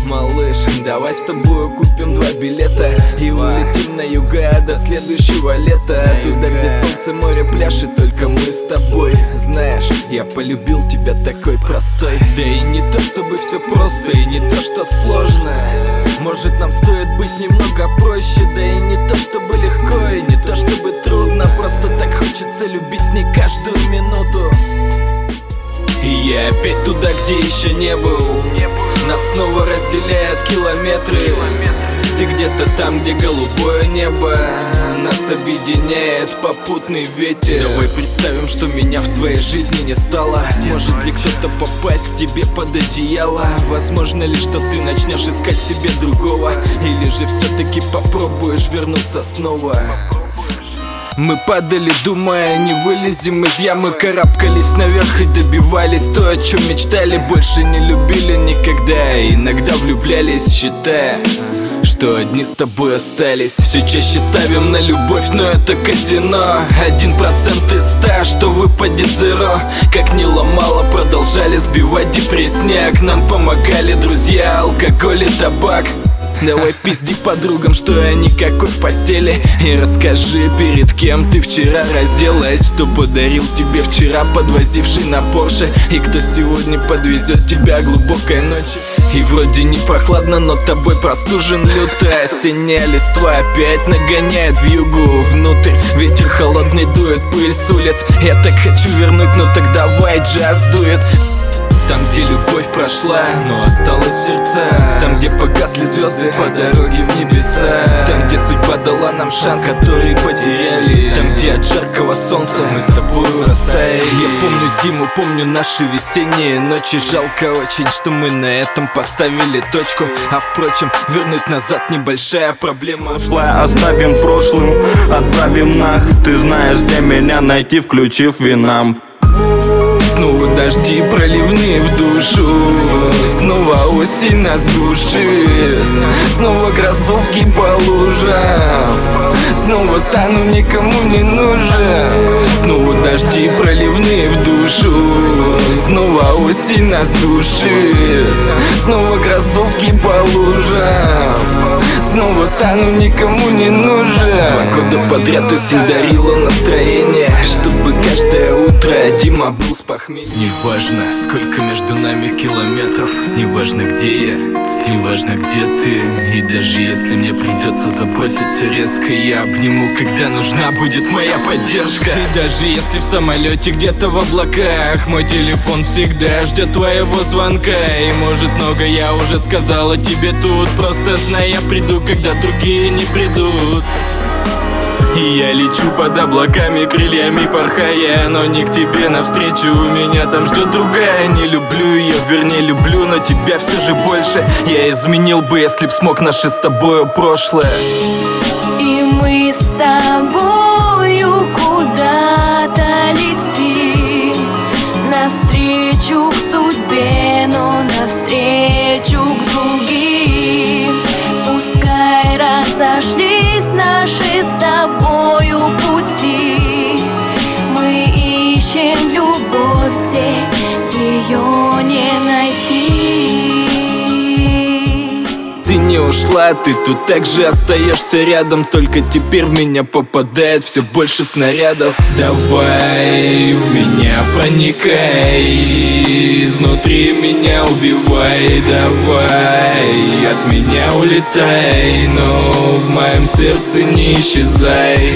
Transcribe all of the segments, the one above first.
Малыш, давай с тобой купим 2 билета и улетим на юга до следующего лета. Туда, где солнце, море, пляж и только мы с тобой. Знаешь, я полюбил тебя такой простой. Да и не то чтобы все просто, и не то что сложно. Может, нам стоит быть немного проще. Да и не то чтобы легко, и не то чтобы трудно. Просто так хочется любить с ней каждую минуту. И я опять туда, где еще не был. Нас снова разделяют километры. Ты где-то там, где голубое небо. Нас объединяет попутный ветер. Давай представим, что меня в твоей жизни не стало. Сможет ли кто-то попасть к тебе под одеяло? Возможно ли, что ты начнешь искать себе другого? Или же все-таки попробуешь вернуться снова? Мы падали, думая, не вылезем из ямы. Карабкались наверх и добивались то, о чем мечтали. Больше не любили никогда, иногда влюблялись, считая, что одни с тобой остались. Все чаще ставим на любовь, но это казино. 1% из 100, что выпадет зеро. Как не ломало, продолжали сбивать депрессняк. Нам помогали друзья, алкоголь и табак. Давай пизди подругам, что я никакой в постели. И расскажи, перед кем ты вчера разделась. Что подарил тебе вчера подвозивший на Порше. И кто сегодня подвезет тебя глубокой ночью. И вроде не прохладно, но тобой простужен люто. Осенняя листва опять нагоняет вьюгу внутрь. Ветер холодный дует пыль с улиц. Я так хочу вернуть, но так давай, джаз дует. Там, где любовь прошла, но осталась в сердцах. Там, где погасли звезды по дороге в небеса. Там, где судьба дала нам шанс, который потеряли. Там, где от жаркого солнца мы с тобой растаяли. Я помню зиму, помню наши весенние ночи. Жалко очень, что мы на этом поставили точку. А впрочем, вернуть назад небольшая проблема. Прошлое оставим прошлым, отправим нах. Ты знаешь, где меня найти, включив Винамп. Снова дожди проливные в душу. Снова осень нас душит. Снова кроссовки по лужам. Снова стану никому не нужен. Снова дожди проливные в душу. Снова осень нас душит. Снова кроссовки по лужам. Снова стану никому не нужен. 2 года подряд осень дарила настроение, чтобы каждое утро Дима был с похмелья. Неважно, сколько между нами километров. Неважно, где я, неважно, где ты. И даже если мне придется забросить все резко, я обниму, когда нужна будет моя поддержка. И даже если в самолете где-то в облаках, мой телефон всегда ждет твоего звонка. И может много я уже сказала тебе тут. Просто знай, я приду, когда другие не придут. И я лечу под облаками, крыльями порхая, но не к тебе навстречу, у меня там ждет другая. Не люблю ее, вернее люблю, но тебя все же больше. Я изменил бы, если б смог наше с тобою прошлое. И мы с тобою куда-то летим, навстречу к судьбе, но навстречу к другим. Пускай разошлись наши с тобою пути. Мы ищем любовь, где ее не найти. Ты не ушла, ты тут так же остаешься рядом. Только теперь в меня попадает все больше снарядов. Давай в меня проникай, изнутри меня убивай. Давай от меня улетай, но в моем сердце не исчезай.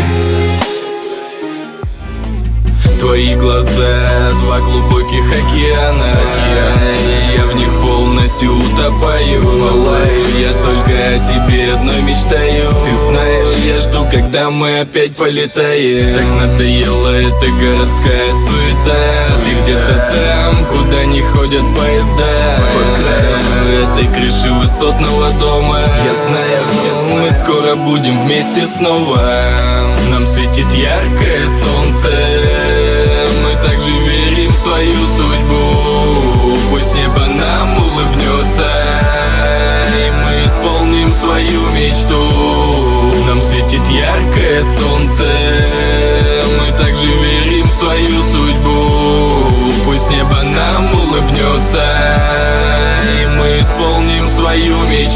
Твои глаза, 2 глубоких океана, и я в них полностью утопаю. Малая, я только о тебе одной мечтаю. Ты знаешь, я жду, когда мы опять полетаем. Так надоела эта городская суета. Ты где-то там, куда не ходят поезда, по краю этой крыши высотного дома. Я знаю, мы скоро будем вместе снова. Нам светит яркое солнце. Мы также верим в свою судьбу. Пусть небо нам улыбнется, и мы исполним свою мечту. Нам светит яркое солнце. Мы также верим в свою судьбу. Пусть небо нам улыбнется, и мы исполним свою твою мечту.